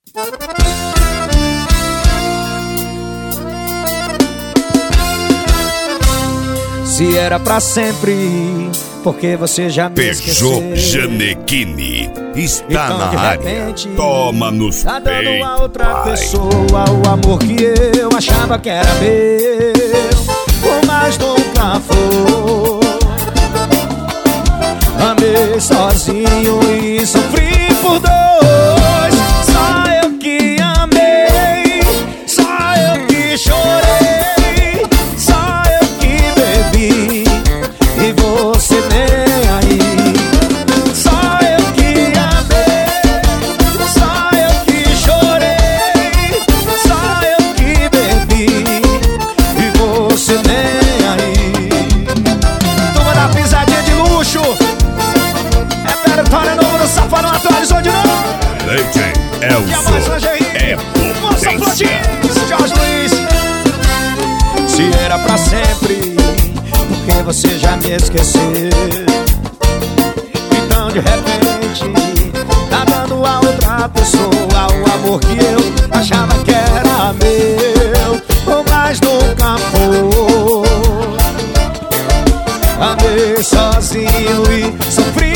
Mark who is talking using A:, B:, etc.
A: Se era pra sempre, porque você já me esqueceu.
B: Peugeot Janequine está
A: então,
B: na
A: de
B: área.
A: repente,
B: Toma nos
A: tá dando
B: peitos,
A: a outra
B: pai.
A: pessoa o amor que eu achava que era meu, mas nunca foi. Amei sozinho e sofri por dois. Só eu que amei, só eu que chorei, só eu que bebi e você nem aí. Só eu que amei, só eu que chorei, só eu que bebi e você nem aí. Turma da pisadinha de luxo, é Vitória Novo no Safadão, atualizou de novo.
B: Leite é potência.
A: Jorge Luiz. Se era pra sempre, porque você já me esqueceu. Então de repente tá dando a outra pessoa o amor que eu achava que era meu, mas nunca foi. Amei sozinho e sofri